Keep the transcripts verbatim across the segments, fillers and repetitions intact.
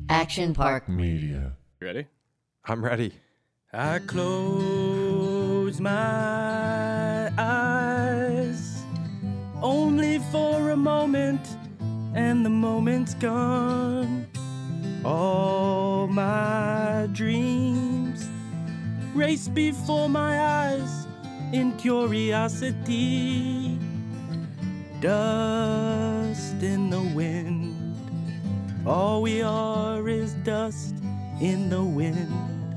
Action Park Media. You ready? I'm ready. I close my eyes only for a moment, and the moment's gone. All my dreams race before my eyes in curiosity. Dust in the wind. All we are is dust in the wind.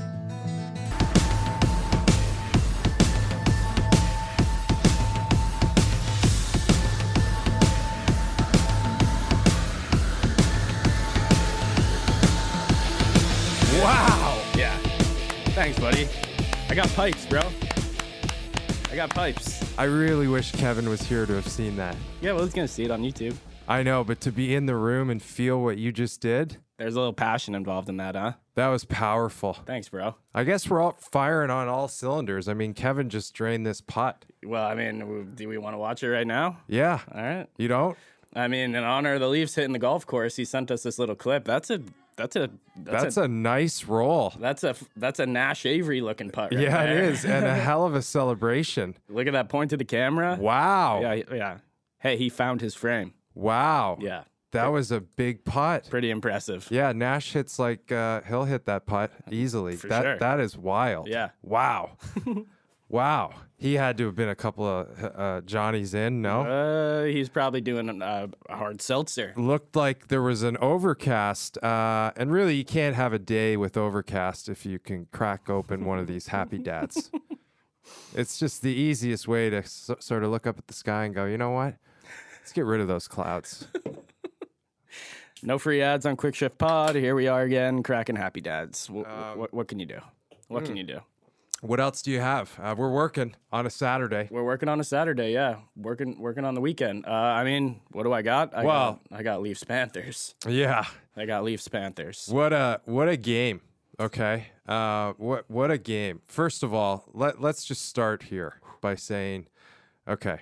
Wow. Yeah. Thanks, buddy. I got pipes, bro. I got pipes. I really wish Kevin was here to have seen that. Yeah, well, he's gonna see it on YouTube. I know, but to be in the room and feel what you just did, There's a little passion involved in that, huh? that was powerful. Thanks, bro. I guess we're all firing on all cylinders. I mean, Kevin just drained this putt. Well, I mean, w- do we want to watch it right now? Yeah. All right. You don't? I mean, in honor of the Leafs hitting the golf course, he sent us this little clip. That's a, that's a, that's, That's a, a nice roll. that's a, that's a Nash Avery looking putt. Right Yeah, it there. is. And a hell of a celebration. Look at that point to the camera. Wow. Yeah, yeah. Hey, he found his frame. Wow. Yeah, That was a big putt. pretty impressive. Yeah, Nash hits like uh, he'll hit that putt easily. For that sure. that is wild. Yeah. Wow. Wow. He had to have been a couple of uh, Johnnies in, no? Uh, he's probably doing uh, a hard seltzer. Looked like there was an overcast, uh, and really you can't have a day with overcast if you can crack open one of these Happy Dads. It's just the easiest way to s- sort of look up at the sky and go, you know what? Let's get rid of those clouds. No free ads on Quick Shift Pod. Here we are again, cracking Happy Dads. W- Um, what, what can you do? What hmm. can you do? What else do you have? Uh, we're working on a Saturday. We're working on a Saturday, yeah. Working working on the weekend. Uh, I mean, what do I got? I Well- got, I got Leafs Panthers. Yeah. I got Leafs Panthers. What a what a game. Okay. Uh what what a game. First of all, let let's just start here by saying, okay.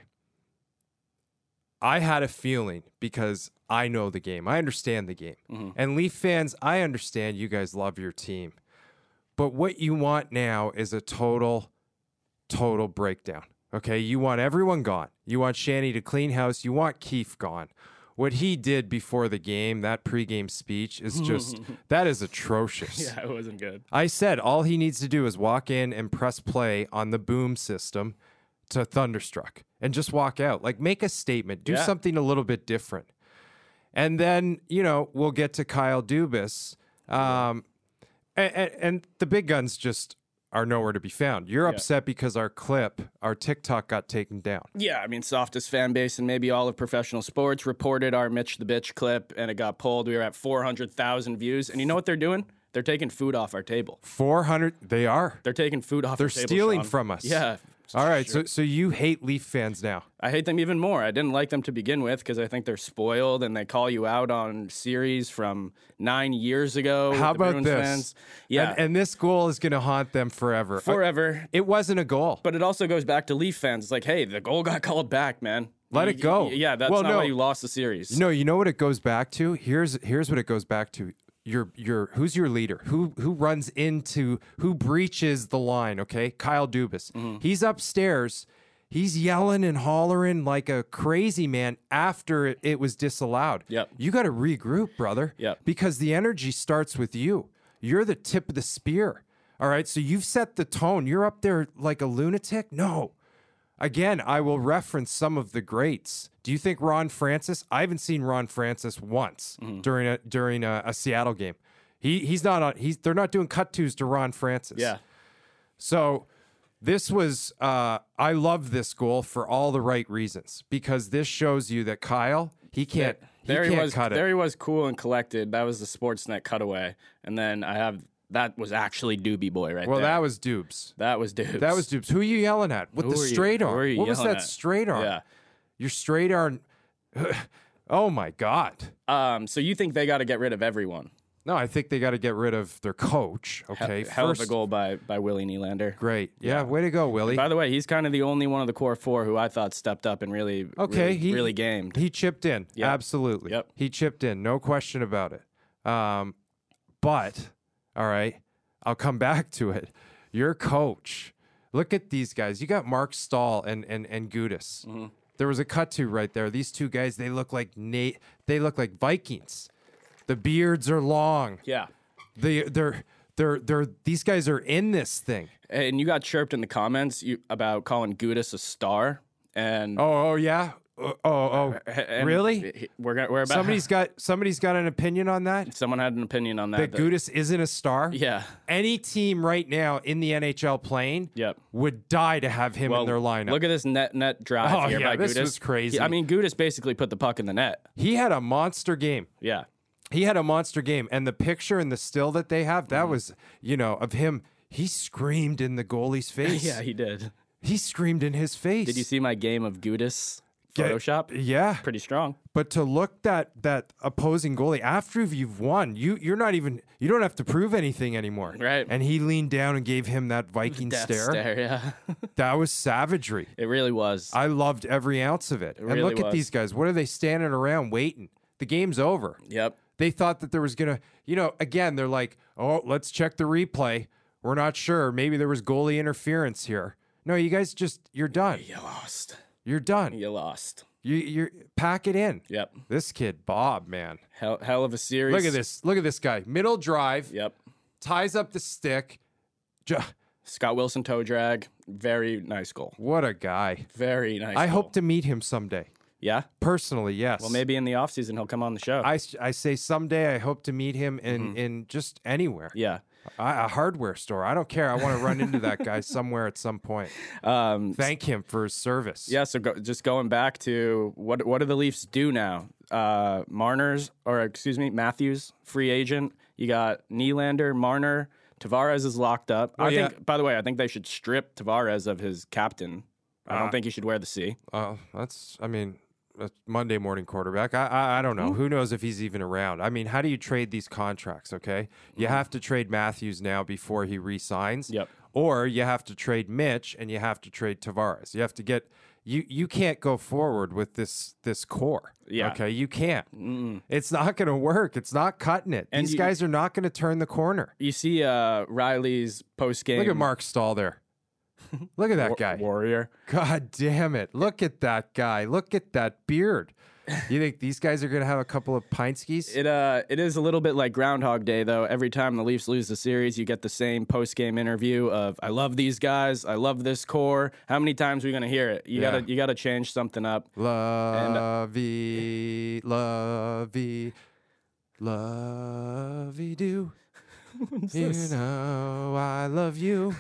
I had a feeling because I know the game. I understand the game. Mm-hmm. And Leaf fans, I understand you guys love your team. But what you want now is a total total breakdown. Okay? You want everyone gone. You want Shanny to clean house. You want Keefe gone. What he did before the game, that pregame speech, is just, that is atrocious. Yeah, it wasn't good. I said all he needs to do is walk in and press play on the boom system to Thunderstruck and just walk out. Like, make a statement. Do Yeah. something a little bit different. And then, you know, we'll get to Kyle Dubas. Um, and, and, and the big guns just are nowhere to be found. You're Yeah. upset because our clip, our TikTok got taken down. Yeah, I mean, softest fan base in maybe all of professional sports reported our Mitch the Bitch clip, and it got pulled. We were at four hundred thousand views. And you know what they're doing? They're taking food off our table. four hundred, they are. They're taking food off They're our table. stealing Sean. from us. Yeah. All right, sure. so so you hate Leaf fans now. I hate them even more. I didn't like them to begin with because I think they're spoiled and they call you out on series from nine years ago. How with the about Bruins this? Fans. Yeah, And, and this goal is going to haunt them forever. forever. It wasn't a goal. But it also goes back to Leaf fans. It's like, hey, the goal got called back, man. Let You- it go. you- Yeah, that's Well, not no. why you lost the series. No, you know what it goes back to? Here's here's what it goes back to. Your your who's your leader? Who who runs into who breaches the line, okay? Kyle Dubas. Mm-hmm. He's upstairs. He's yelling and hollering like a crazy man after it, it was disallowed. Yep. You got to regroup, brother. Yep. Because the energy starts with you. You're the tip of the spear. All right? So you've set the tone. You're up there like a lunatic? No. Again, I will reference some of the greats. Do you think Ron Francis? I haven't seen Ron Francis once Mm-hmm. during a during a, a Seattle game. He he's not on. He's they're not doing cut twos to Ron Francis. Yeah. So this was. Uh, I love this goal for all the right reasons because this shows you that Kyle he can't he there can't he was. cut There it. he was, cool and collected. That was the Sportsnet cutaway, and then I have that was actually Doobie Boy right Well, there. that was Dubes. that was dude. That was Dubes. Who are you yelling at with Who the are you- straight who arm? are you What was yelling that at? straight arm? Yeah. Your straight arm. Oh my God. Um. So you think they got to get rid of everyone? No, I think they got to get rid of their coach. Okay, Hell first, of a goal by by Willie Nylander. great. Yeah, way to go, Willie. By the way, he's kind of the only one of the core four who I thought stepped up and really, Okay, really, he really gamed. He chipped in. Yep. Absolutely. Yep. He chipped in. No question about it. Um, But, all right, I'll come back to it. Your coach, look at these guys. You got Mark Stahl and and and Gudis. Mm-hmm. There was a cut to right there. These two guys, they look like Nate. They look like Vikings. The beards are long. Yeah. They they're they're they're these guys are in this thing. And you got chirped in the comments you, about calling Gudis a star. And Oh oh yeah. Oh oh, oh. and really? We're gonna, we're about Somebody's got somebody's got an opinion on that. someone had an opinion on that. That that- Gudis isn't a star. Yeah. Any team right now in the N H L playing Yep. would die to have him Well, in their lineup. look at this net net drive Oh, here yeah, by this Gudis. was crazy. I mean, Gudis basically put the puck in the net. He had a monster game. Yeah. He had a monster game, and the picture and the still that they have, Mm-hmm. that was, you know, of him. He screamed in the goalie's face. Yeah, he did. He screamed in his face. Did you see my game of Gudis Get- Photoshop? Yeah, Pretty strong. but to look that that opposing goalie after you've won, you you're not even you don't have to prove anything anymore. Right. And he leaned down and gave him that Viking Death stare. stare, yeah. That was savagery. It really was. I loved every ounce of it. and really look at was. these guys. What are they standing around waiting? The game's over. Yep. They thought that there was gonna, you know, again, they're like, oh, let's check the replay. We're not sure. Maybe there was goalie interference here. No, you guys just, you're done. You lost. You're done. You lost. You, you're pack it in. Yep. This kid, Bob, man. Hell, hell of a series. Look at this. Look at this guy. Middle drive, Yep. ties up the stick. Ju- Scott Wilson toe drag. Very nice goal. What a guy. Very nice I goal. hope to meet him someday. Yeah? Personally, yes. Well, maybe in the offseason he'll come on the show. I, s- I say someday I hope to meet him in, in just anywhere. yeah. I, a hardware store. I don't care. I want to run into that guy somewhere at some point. Um, Thank him for his service. yeah, so go, just going back to what what do the Leafs do now? Uh, Marner's, or excuse me, Matthews, free agent. You got Nylander, Marner. Tavares is locked up. Oh, I yeah. think, by the way, I think they should strip Tavares of his captain. I don't Uh, think he should wear the C. Uh, that's, I mean, that's Monday morning quarterback. I, I, I don't know. Who knows if he's even around? I mean, how do you trade these contracts, okay? You have to trade Matthews now before he re-signs. Yep. Or you have to trade Mitch and you have to trade Tavares. You have to get, you, you can't go forward with this, this core. Yeah. Okay, you can't. It's not going to work. It's not cutting it. And These you- guys are not going to turn the corner. You see uh, Riley's post game. Look at Mark Stahl there. Look at that guy. Warrior. God damn it. Look at that guy. Look at that beard. You think these guys are going to have a couple of pint skis? It uh, it is a little bit like Groundhog Day, though. Every time the Leafs lose the series, you get the same post game interview of "I love these guys, I love this core." How many times are we gonna hear it? You Yeah. gotta you gotta change something up. Lovey, lovey, lovey do. You know I love you.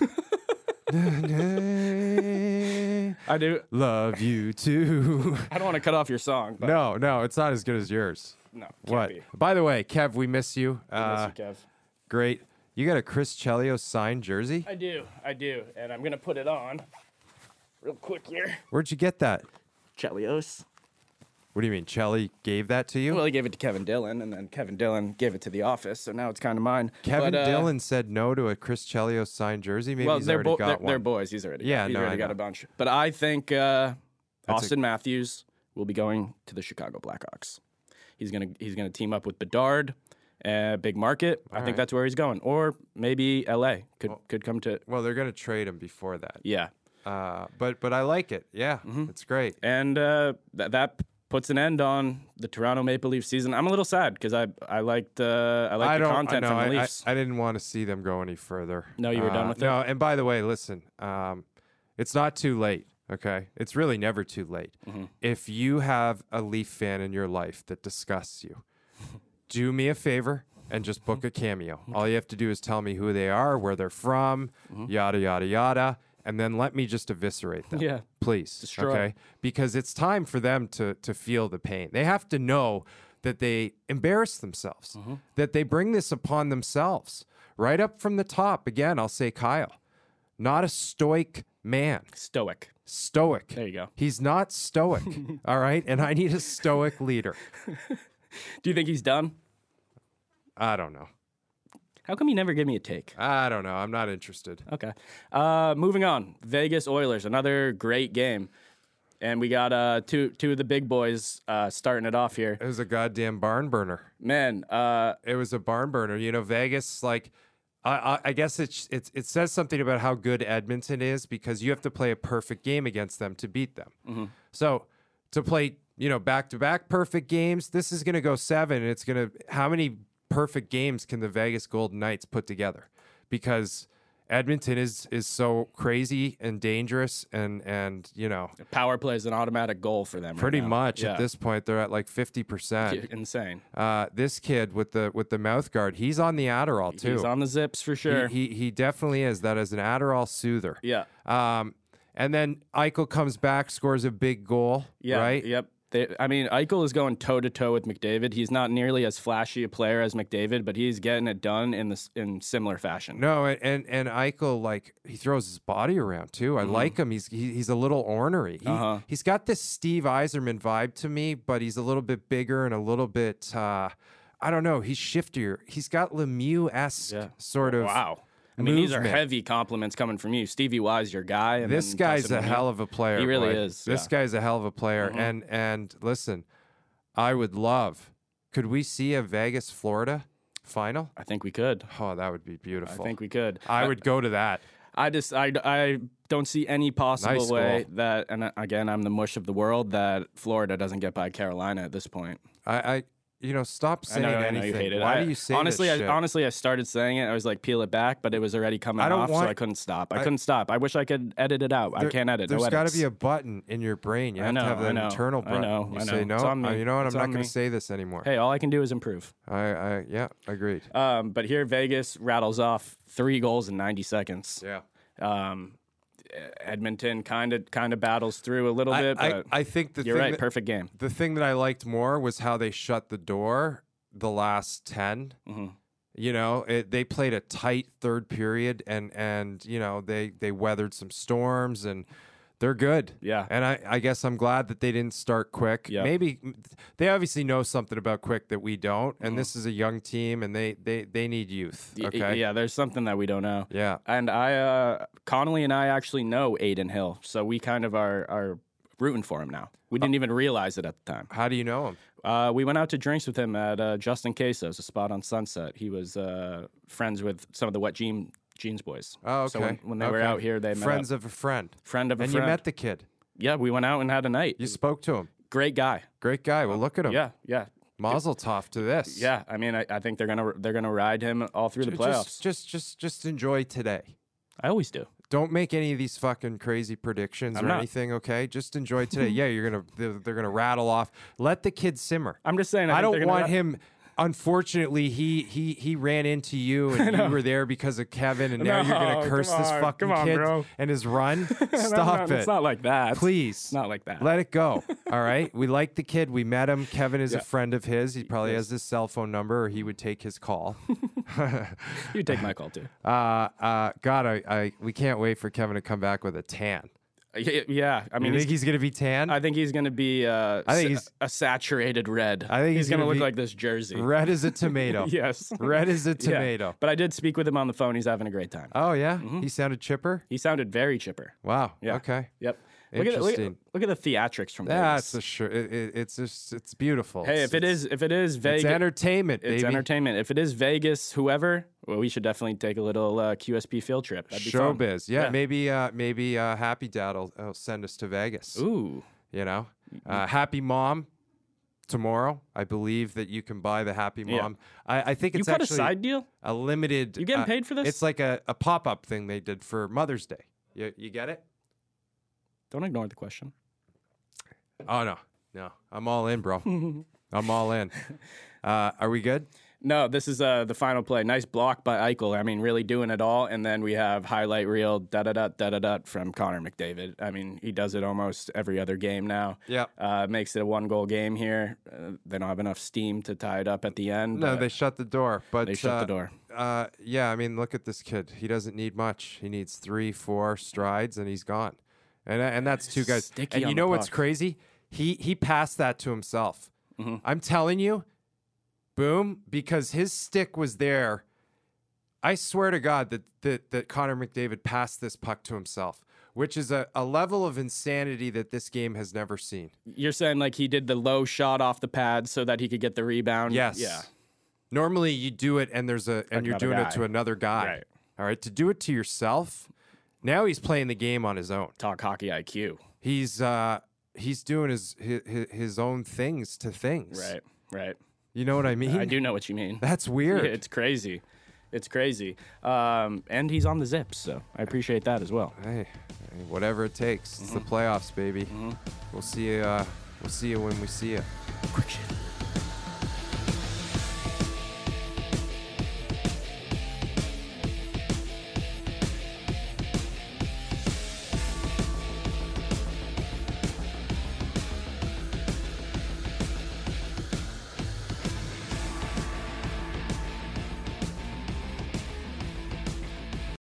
I do. Love you too. I don't want to cut off your song, but No, no, it's not as good as yours. no, can't What? be. By the way, Kev, we miss you. I miss Uh, you, Kev. great. You got a Chris Chelios signed jersey? I do, I do, and I'm gonna put it on real quick here. Where'd you get that? Chelios. What do you mean? Chelly gave that to you? Well, he gave it to Kevin Dillon, and then Kevin Dillon gave it to the office, so now it's kind of mine. Kevin But, uh, Dillon said no to a Chris Chelios signed jersey. Maybe Well, he's they're, already bo- got they're, one. they're boys. He's already Yeah, he's no, already I got know. a bunch. But I think uh, That's a- Austin Matthews will be going to the Chicago Blackhawks. He's gonna he's gonna team up with Bedard, uh, big market. I think right. that's where he's going, or maybe L A could could come to. Well, they're going to trade him before that. Yeah, Uh, but but I like it. Yeah, Mm-hmm. it's great. and uh, that that puts an end on the Toronto Maple Leafs season. I'm a little sad because I I liked uh, I liked I the don't. content I, know, from the I, I, Leafs. I didn't want to see them go any further. No, you were done Uh, with it? No, and by the way, listen, um, it's not too late. Okay, it's really never too late. Mm-hmm. If you have a Leaf fan in your life that disgusts you, do me a favor and just book a cameo. All you have to do is tell me who they are, where they're from, yada yada yada, and then let me just eviscerate them. Yeah. Please. Destroy. Okay? Because it's time for them to to feel the pain. They have to know that they embarrass themselves, that they bring this upon themselves. Right up from the top, again, I'll say Kyle. Not a stoic man. Stoic. Stoic. There you go. He's not stoic. All right? And I need a stoic leader. Do you think he's done? I don't know. How come you never give me a take? I don't know. I'm not interested. Okay. Uh, moving on. Vegas Oilers, another great game. And we got uh, two two of the big boys uh, starting it off here. It was a goddamn barn burner. Man, uh, It was a barn burner. You know, Vegas, like, I, I, I guess it's, it's it says something about how good Edmonton is because you have to play a perfect game against them to beat them. Mm-hmm. So to play, you know, back to back perfect games, this is going to go seven. And it's going to, how many perfect games can the Vegas Golden Knights put together? Because Edmonton is is so crazy and dangerous, and and you know, power play is an automatic goal for them. pretty right now. much Yeah. at this point they're at like fifty percent. Insane. Uh, this kid with the with the mouth guard, he's on the Adderall too. He's on the zips for sure. He, he he definitely is. That is an Adderall soother. yeah. Um, and then Eichel comes back, scores a big goal. Yeah. Right. Yep. They, I mean, Eichel is going toe to toe with McDavid. He's not nearly as flashy a player as McDavid, but he's getting it done in this in similar fashion. No, and and, and Eichel, like, he throws his body around too. I like him. He's he, he's a little ornery. He, Uh-huh. He's got this Steve Yzerman vibe to me, but he's a little bit bigger and a little bit. Uh, I don't know. He's shiftier. He's got Lemieux esque Yeah. sort of. Wow. I mean, these are movement. heavy compliments coming from you. Stevie Y's your guy. And This then guy's toss a him in. hell of a player. He really boy. is, This yeah. guy's a hell of a player. Mhm. And and listen, I would love. Could we see a Vegas Florida final? I think we could. Oh, that would be I beautiful. think we could. I would go to that. I just I, I don't see any possible Nice way goal. that, and uh, again, I'm the mush of the world, that Florida doesn't get by Carolina at this point. I, I you know, stop I saying know, I know anything. you hate it. Why I- do you say honestly? this I, shit? honestly, I started saying it. I was like, peel it back, but it was already coming I don't off, want- so I couldn't stop. I, I- couldn't stop. I wish I could edit it out. I There- can't edit. There's no got to edits. be a button in your brain. You I have know, to have I that know, internal I button. know, You I say know. no. It's on uh, me. You know what? It's I'm not on going me. to say this anymore. Hey, all I can do is improve. I, I yeah, agreed. Um, but here, Vegas rattles off three goals in ninety seconds. Yeah. Um, Edmonton kind of kind of battles through a little I, bit, I, but I think the you're thing right. that, Perfect game. the thing that I liked more was how they shut the door the last ten. Mhm. You know, it, they played a tight third period, and and you know they they weathered some storms, and they're good. Yeah. And I, I guess I'm glad that they didn't start quick. Yeah. Maybe they obviously know something about quick that we don't, and Mhm. this is a young team, and they they they need youth. Y- Okay. Yeah, there's something that we don't know. Yeah. And I, uh, Connolly and I actually know Aiden Hill, so we kind of are, are rooting for him now. We didn't even realize it at the time. How do you know him? Uh, we went out to drinks with him at uh, Justin Queso's, a spot on Sunset. He was uh, friends with some of the Wet Jean, Jeans boys. Oh, okay. So when, when they were Okay. out here, they met friends up. of a friend, friend of a and friend. you met the kid. Yeah, we went out and had a night. You spoke to him. Great guy. Great guy. Well, look at him. Yeah, yeah, Mazel tov to this. yeah. I mean, I, I think they're gonna they're gonna ride him all through the Ju- playoffs. Just, just, just, just enjoy today. I always do. Don't make any of these fucking crazy predictions I'm or not. anything. Okay, just enjoy today. Yeah, you're gonna they're, they're gonna rattle off. Let the kid simmer. I'm just saying. I, I think don't they're gonna want ri- him. Unfortunately, he he he ran into you, and you were there because of Kevin, and now you're No, gonna curse come this on, fucking come on, kid bro. and his run. No, Stop no, it, It's not like that. please. It's not like that. Let it go. All right. We like the kid. We met him. Kevin is Yeah. a friend of his. He probably Yes. has his cell phone number, or he would take his call. You take my call too. uh, uh, God, I, I, we can't wait for Kevin to come back with a tan. Yeah, yeah. I I mean, mean, you he's- think he's gonna be tan? I think he's gonna be. Uh, I think sa- he's- a saturated red. I think he's, he's gonna, gonna look be like this jersey. Red as a tomato. Yes. Red as a Yeah. tomato. But I did speak with him on the phone. He's having a great time. Oh yeah, he sounded chipper. He sounded very chipper. Wow. Yeah. Okay. Yep. Look at, look, at, Interesting. look at the theatrics from That's Vegas. a sure. It, it, it's just it's beautiful. Hey, It's- if it it's- is, if it is Vegas, it's entertainment, baby. it's entertainment. If it is Vegas, whoever, well, we should definitely take a little uh, Q S P field trip. That'd be fun. Showbiz. Yeah, Yeah. maybe uh, maybe uh, Happy Dad will, will send us to Vegas. Ooh. You know, uh, Happy Mom tomorrow. I believe that you can buy the Happy Yeah. Mom. I, I think You it's got a actually side deal? a limited. You getting uh, paid for this? It's like a, a pop up thing they did for Mother's Day. You you get it? Don't ignore the question. Oh no, no, I'm all in, bro. I'm all in. Uh, are we good? No, this is uh, the final play. Nice block by Eichel. I mean, really doing it all. And then we have highlight reel, da da da da da da from Connor McDavid. I mean, he does it almost every other game now. Yeah. Uh, makes it a one goal game here. Uh, they don't have enough steam to tie it up at the end. No, but they shut the door. But they shut uh, the door. Uh, yeah, I mean, look at this kid. He doesn't need much. He needs three, four strides, and he's gone. And and that's two guys. Sticky And on you the know what's puck. crazy? He he passed that to himself. Mm-hmm. I'm telling you, boom, because his stick was there. I swear to God that that that Connor McDavid passed this puck to himself. which is a, a level of insanity that this game has never seen. You're saying like he did the low shot off the pad so that he could get the rebound? Yes. Yeah. Normally you do it and there's a and you're Another doing guy. it to another guy. Right. All right. To do it to yourself, now he's playing the game on his own. Talk hockey I Q. He's uh he's doing his his, his own things to things. Right. Right. You know what I mean? I do know what you mean. That's weird. It's crazy. It's crazy. Um, and he's on the Zips, so I appreciate that as well. Hey, hey, whatever it takes. It's the playoffs, baby. We'll see you. Uh, we'll see you when we see you. Quick shit.